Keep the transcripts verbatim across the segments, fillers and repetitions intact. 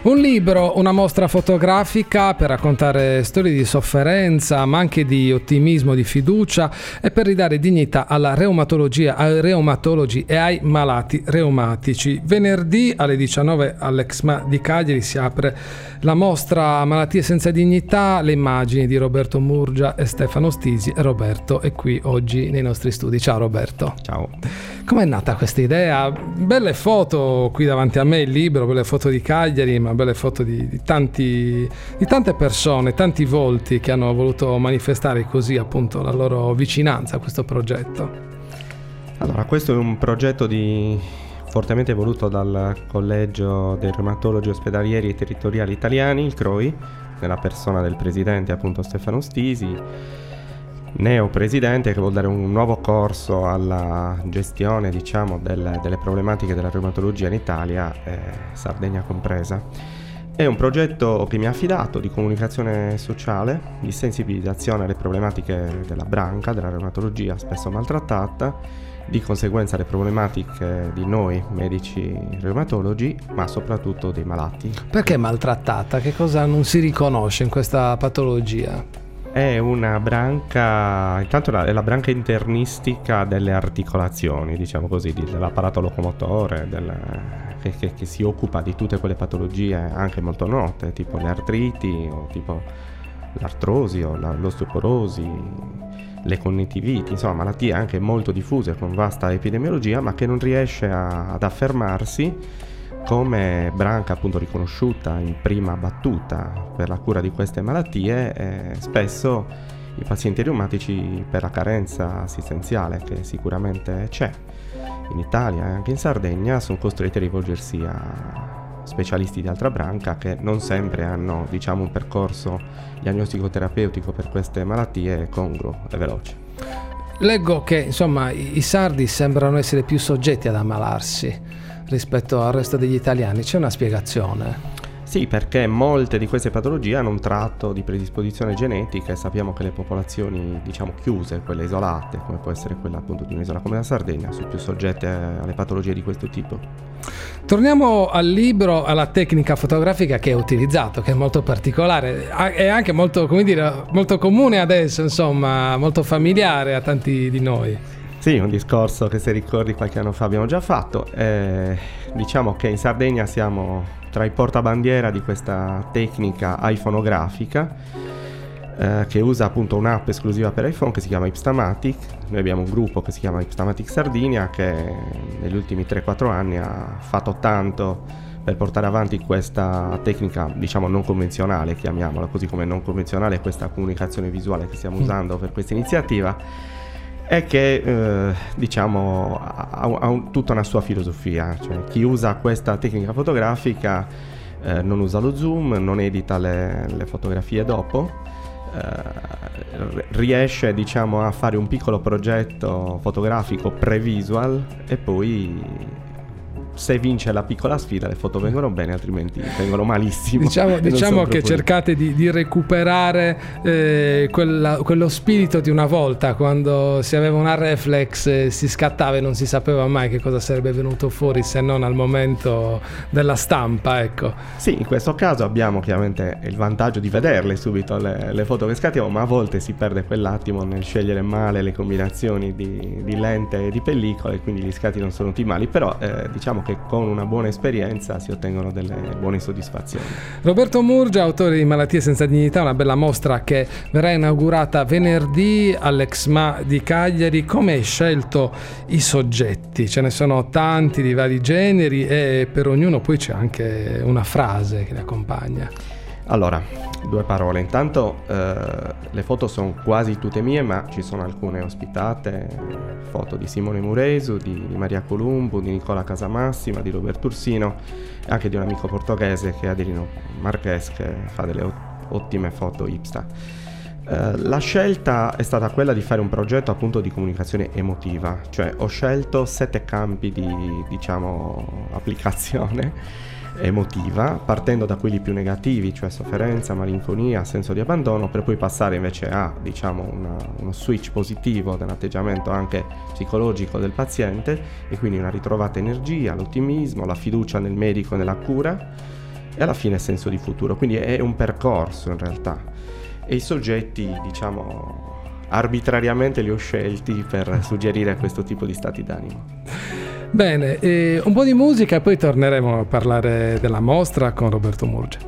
Un libro, una mostra fotografica per raccontare storie di sofferenza, ma anche di ottimismo, di fiducia e per ridare dignità alla reumatologia, ai reumatologi e ai malati reumatici. Venerdì alle diciannove all'E C S M A di Cagliari si apre la mostra Malattie senza dignità, le immagini di Roberto Murgia e Stefano Stisi. E Roberto è qui oggi nei nostri studi. Ciao Roberto. Ciao. Com'è nata questa idea? Belle foto qui davanti a me, il libro, belle foto di Cagliari, ma belle foto di, di, tanti, di tante persone, tanti volti che hanno voluto manifestare così appunto la loro vicinanza a questo progetto. Allora, questo è un progetto di, fortemente voluto dal Collegio dei Reumatologi Ospedalieri e Territoriali Italiani, il C R O I, nella persona del presidente appunto Stefano Stisi, neopresidente, che vuol dare un nuovo corso alla gestione, diciamo, del, delle problematiche della reumatologia in Italia, eh, Sardegna compresa. È un progetto che mi ha affidato di comunicazione sociale, di sensibilizzazione alle problematiche della branca, della reumatologia spesso maltrattata, di conseguenza alle problematiche di noi medici reumatologi, ma soprattutto dei malati. Perché maltrattata? Che cosa non si riconosce in questa patologia? È una branca, intanto è la branca internistica delle articolazioni, diciamo così, dell'apparato locomotore, del, che, che, che si occupa di tutte quelle patologie anche molto note, tipo le artriti, o tipo l'artrosi, o la, l'osteoporosi, le connettiviti, insomma malattie anche molto diffuse con vasta epidemiologia, ma che non riesce a, ad affermarsi come branca appunto riconosciuta in prima battuta per la cura di queste malattie. Eh, spesso i pazienti reumatici, per la carenza assistenziale che sicuramente c'è in Italia e anche in Sardegna, sono costretti a rivolgersi a specialisti di altra branca che non sempre hanno, diciamo, un percorso diagnostico-terapeutico per queste malattie congruo e veloce. Leggo che insomma i sardi sembrano essere più soggetti ad ammalarsi rispetto al resto degli italiani. C'è una spiegazione? Sì, perché molte di queste patologie hanno un tratto di predisposizione genetica e sappiamo che le popolazioni, diciamo, chiuse, quelle isolate, come può essere quella appunto di un'isola come la Sardegna, sono più soggette alle patologie di questo tipo. Torniamo al libro, alla tecnica fotografica che è utilizzato, che è molto particolare, è anche molto, come dire, molto comune adesso, insomma, molto familiare a tanti di noi. Sì, un discorso che, se ricordi, qualche anno fa abbiamo già fatto. Eh, diciamo che in Sardegna siamo tra i portabandiera di questa tecnica iPhonografica, eh, che usa appunto un'app esclusiva per iPhone che si chiama Ipstamatic. Noi abbiamo un gruppo che si chiama Ipstamatic Sardinia che negli ultimi tre quattro anni ha fatto tanto per portare avanti questa tecnica, diciamo, non convenzionale, chiamiamola così, come non convenzionale questa comunicazione visuale che stiamo usando per questa iniziativa. È che eh, diciamo ha, ha un, tutta una sua filosofia, cioè chi usa questa tecnica fotografica eh, non usa lo zoom, non edita le, le fotografie dopo, eh, riesce, diciamo, a fare un piccolo progetto fotografico pre-visual e poi, se vince la piccola sfida, le foto vengono bene, altrimenti vengono malissimo. Diciamo, diciamo che cercate di, di recuperare eh, quella, quello spirito di una volta, quando si aveva una reflex, eh, si scattava e non si sapeva mai che cosa sarebbe venuto fuori, se non al momento della stampa, ecco. Sì, in questo caso abbiamo chiaramente il vantaggio di vederle subito le, le foto che scattiamo, ma a volte si perde quell'attimo nel scegliere male le combinazioni di, di lente e di pellicola, e quindi gli scatti non sono ottimali, però eh, diciamo che che con una buona esperienza si ottengono delle buone soddisfazioni. Roberto Murgia, autore di Malattie senza dignità, una bella mostra che verrà inaugurata venerdì all'E C S M A di Cagliari. Come hai scelto i soggetti? Ce ne sono tanti di vari generi e per ognuno poi c'è anche una frase che li accompagna. Allora, due parole. Intanto eh, le foto sono quasi tutte mie, ma ci sono alcune ospitate, foto di Simone Muresu, di, di Maria Columbu, di Nicola Casamassima, di Roberto Ursino e anche di un amico portoghese che è Adelino Marques, che fa delle ot- ottime foto Ipsta. Eh, la scelta è stata quella di fare un progetto appunto di comunicazione emotiva, cioè ho scelto sette campi di, diciamo, applicazione emotiva, partendo da quelli più negativi, cioè sofferenza, malinconia, senso di abbandono, per poi passare invece a, diciamo, una, uno switch positivo dell'atteggiamento anche psicologico del paziente, e quindi una ritrovata energia, l'ottimismo, la fiducia nel medico e nella cura, e alla fine senso di futuro. Quindi è un percorso in realtà, e i soggetti, diciamo, arbitrariamente li ho scelti per suggerire questo tipo di stati d'animo. Bene, eh, un po' di musica e poi torneremo a parlare della mostra con Roberto Murgia.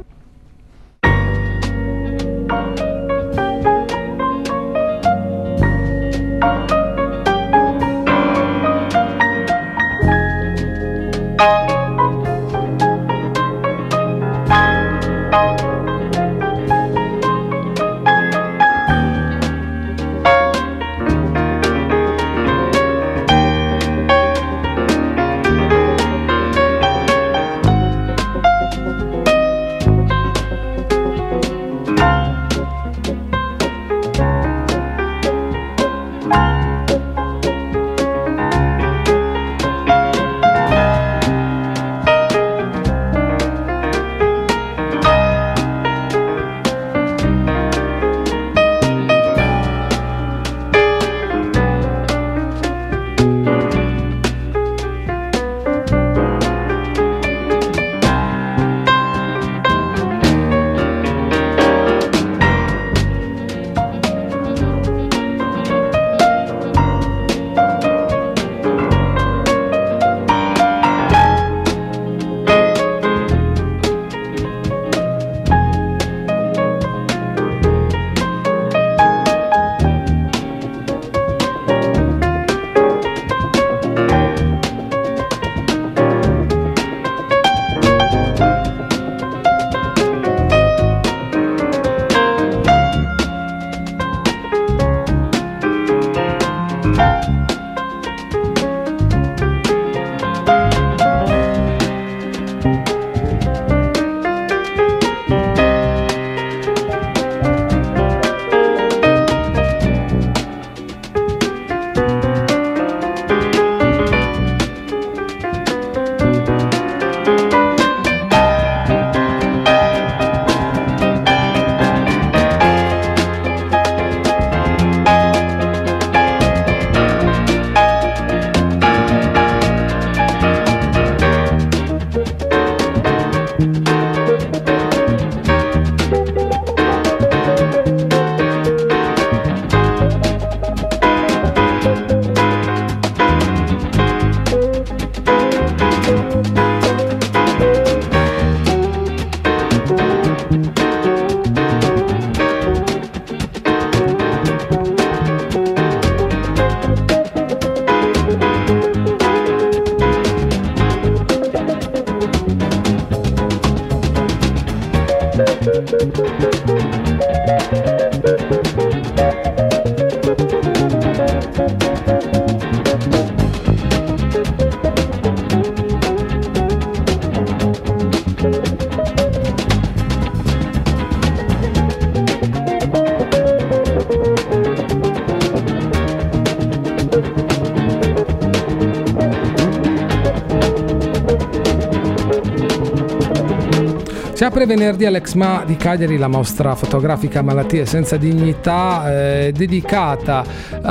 Si apre venerdì all'Exma di Cagliari la mostra fotografica Malattie senza dignità, eh, dedicata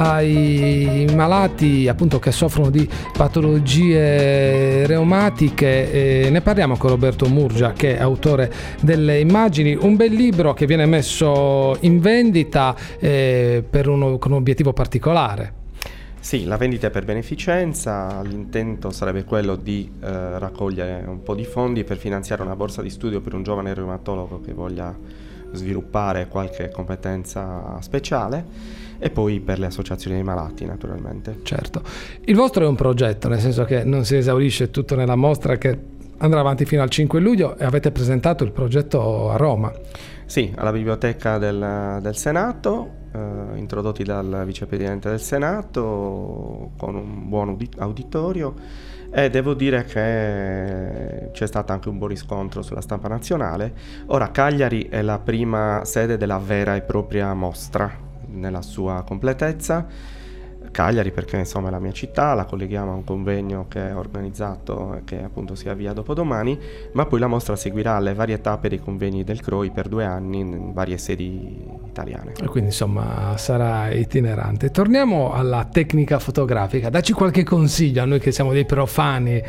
ai malati appunto che soffrono di patologie reumatiche. Eh, ne parliamo con Roberto Murgia, che è autore delle immagini, un bel libro che viene messo in vendita eh, per uno, con un obiettivo particolare. Sì, la vendita è per beneficenza, l'intento sarebbe quello di eh, raccogliere un po' di fondi per finanziare una borsa di studio per un giovane reumatologo che voglia sviluppare qualche competenza speciale, e poi per le associazioni dei malati, naturalmente. Certo. Il vostro è un progetto, nel senso che non si esaurisce tutto nella mostra, che andrà avanti fino al cinque luglio, e avete presentato il progetto a Roma. Sì, alla Biblioteca del, del Senato, eh, introdotti dal Vicepresidente del Senato, con un buon uditorio, e devo dire che c'è stato anche un buon riscontro sulla stampa nazionale. Ora Cagliari è la prima sede della vera e propria mostra nella sua completezza. Cagliari perché insomma è la mia città, la colleghiamo a un convegno che è organizzato e che appunto si avvia dopodomani, ma poi la mostra seguirà le varie tappe dei convegni del C R O I per due anni in varie sedi italiane. E quindi insomma sarà itinerante. Torniamo alla tecnica fotografica, dacci qualche consiglio a noi che siamo dei profani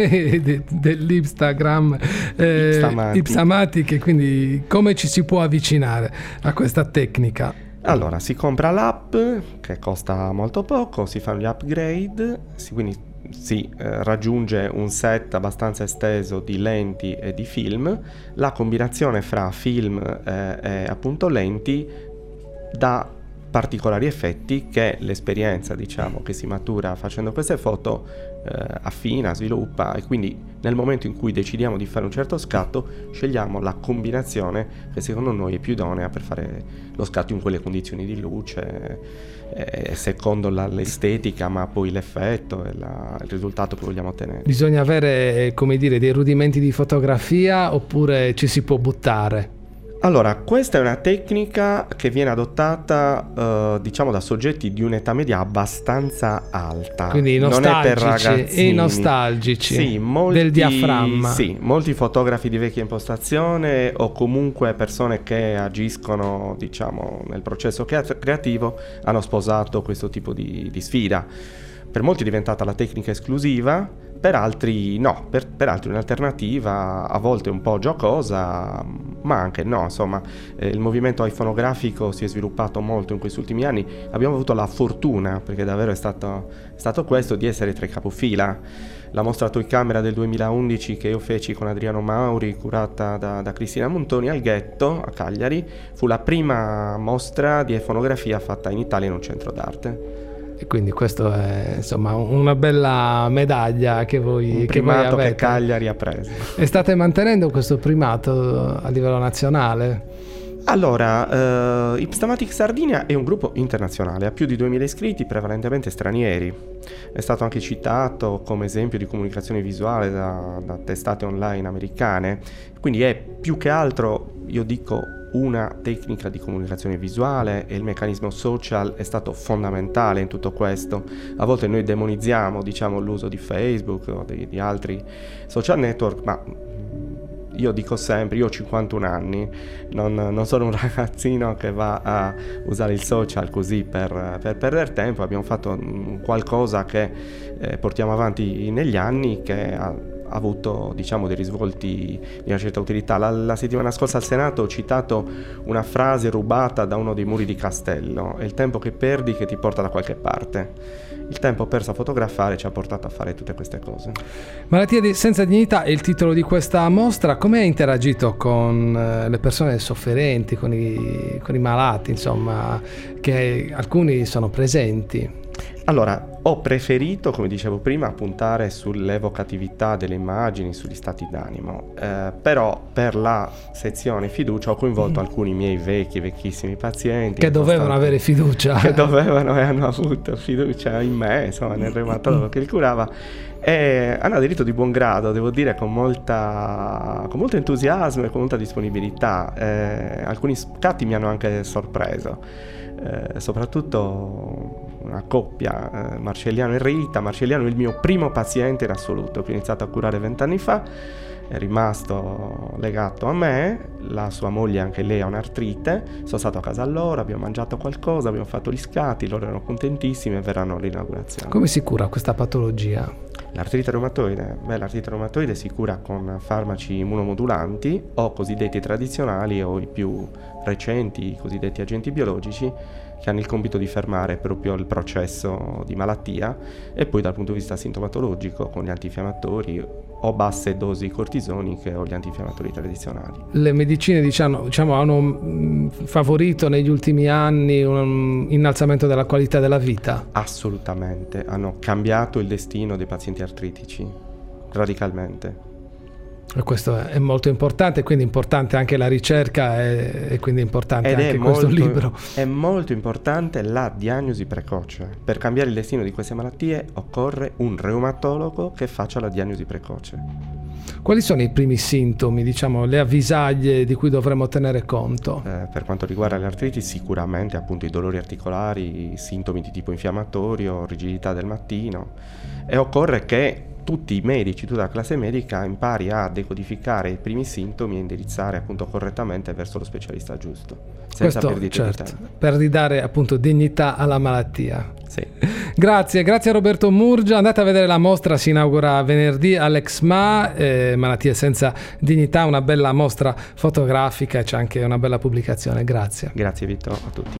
dell'Instagram eh, Ipsamati. Ipsamati, che quindi come ci si può avvicinare a questa tecnica? Allora, si compra l'app che costa molto poco, si fanno gli upgrade, si, quindi si eh, raggiunge un set abbastanza esteso di lenti e di film. La combinazione fra film eh, e appunto lenti dà particolari effetti che l'esperienza, diciamo, che si matura facendo queste foto eh, affina, sviluppa, e quindi nel momento in cui decidiamo di fare un certo scatto scegliamo la combinazione che secondo noi è più idonea per fare lo scatto in quelle condizioni di luce, eh, secondo la, l'estetica, ma poi l'effetto e la, il risultato che vogliamo ottenere. Bisogna avere, come dire, dei rudimenti di fotografia oppure ci si può buttare? Allora, questa è una tecnica che viene adottata, eh, diciamo, da soggetti di un'età media abbastanza alta. Quindi i nostalgici, non è per ragazzini. I nostalgici sì, molti, del diaframma. Sì, molti fotografi di vecchia impostazione o comunque persone che agiscono, diciamo, nel processo creativo hanno sposato questo tipo di, di sfida. Per molti è diventata la tecnica esclusiva, per altri no, per, per altri un'alternativa, a volte un po' giocosa, ma anche no, insomma, eh, il movimento iPhonografico si è sviluppato molto in questi ultimi anni, abbiamo avuto la fortuna, perché davvero è stato, è stato questo, di essere tra i capofila. La mostra Toy Camera del duemilaundici che io feci con Adriano Mauri, curata da, da Cristina Montoni al Ghetto a Cagliari, fu la prima mostra di iPhonografia fatta in Italia in un centro d'arte. E quindi questo è insomma una bella medaglia che voi, un che voi primato avete. che Cagliari ha preso. E state mantenendo questo primato a livello nazionale? Allora, uh, Ipstamatic Sardinia è un gruppo internazionale, ha più di duemila iscritti, prevalentemente stranieri. È stato anche citato come esempio di comunicazione visuale da, da testate online americane, quindi è più che altro, io dico, una tecnica di comunicazione visuale, e il meccanismo social è stato fondamentale in tutto questo. A volte noi demonizziamo, diciamo, l'uso di Facebook o di, di altri social network, ma io dico sempre, io ho cinquantuno anni, non, non sono un ragazzino che va a usare il social così per, per perdere tempo. Abbiamo fatto qualcosa che eh, portiamo avanti negli anni, che ha ha avuto, diciamo, dei risvolti di una certa utilità. La, la settimana scorsa al Senato ho citato una frase rubata da uno dei muri di Castello: è il tempo che perdi che ti porta da qualche parte. Il tempo perso a fotografare ci ha portato a fare tutte queste cose. Malattia di senza dignità è il titolo di questa mostra. Come hai interagito con le persone sofferenti, con i, con i malati, insomma, che alcuni sono presenti? Allora, ho preferito, come dicevo prima, puntare sull'evocatività delle immagini, sugli stati d'animo, eh, però per la sezione fiducia ho coinvolto mm. alcuni miei vecchi, vecchissimi pazienti che dovevano stati, avere fiducia che dovevano e hanno avuto fiducia in me, insomma, nel reumatologo che li curava, e hanno aderito di buon grado, devo dire, con molta con molto entusiasmo e con molta disponibilità. Eh, alcuni scatti mi hanno anche sorpreso, eh, soprattutto una coppia, eh, Marcelliano e Rita. Marcelliano è il mio primo paziente in assoluto, che ho iniziato a curare vent'anni fa, è rimasto legato a me. La sua moglie, anche lei, ha un'artrite. Sono stato a casa loro, abbiamo mangiato qualcosa, abbiamo fatto gli scatti, loro erano contentissimi e verranno all'inaugurazione. Come si cura questa patologia? L'artrite reumatoide? Beh, l'artrite reumatoide si cura con farmaci immunomodulanti, o cosiddetti tradizionali, o i più recenti, i cosiddetti agenti biologici, che hanno il compito di fermare proprio il processo di malattia, e poi dal punto di vista sintomatologico con gli antinfiammatori o basse dosi cortisoniche o gli antinfiammatori tradizionali. Le medicine, diciamo, diciamo hanno mh, favorito negli ultimi anni un innalzamento della qualità della vita? Assolutamente, hanno cambiato il destino dei pazienti artritici radicalmente. E questo è molto importante, quindi importante anche la ricerca e, e quindi importante Ed anche è questo molto, libro. È molto importante la diagnosi precoce. Per cambiare il destino di queste malattie occorre un reumatologo che faccia la diagnosi precoce. Quali sono i primi sintomi, diciamo, le avvisaglie di cui dovremmo tenere conto? Eh, per quanto riguarda l'artriti, sicuramente appunto i dolori articolari, i sintomi di tipo infiammatorio, rigidità del mattino, e occorre che tutti i medici, tutta la classe medica impari a decodificare i primi sintomi e indirizzare appunto correttamente verso lo specialista giusto, senza Questo, perdite certo, di tempo. per ridare appunto dignità alla malattia. Sì. Grazie, grazie a Roberto Murgia. Andate a vedere la mostra, si inaugura venerdì all'Exma, eh, Malattie senza dignità, una bella mostra fotografica e c'è anche una bella pubblicazione. Grazie. Grazie Vitto, a tutti.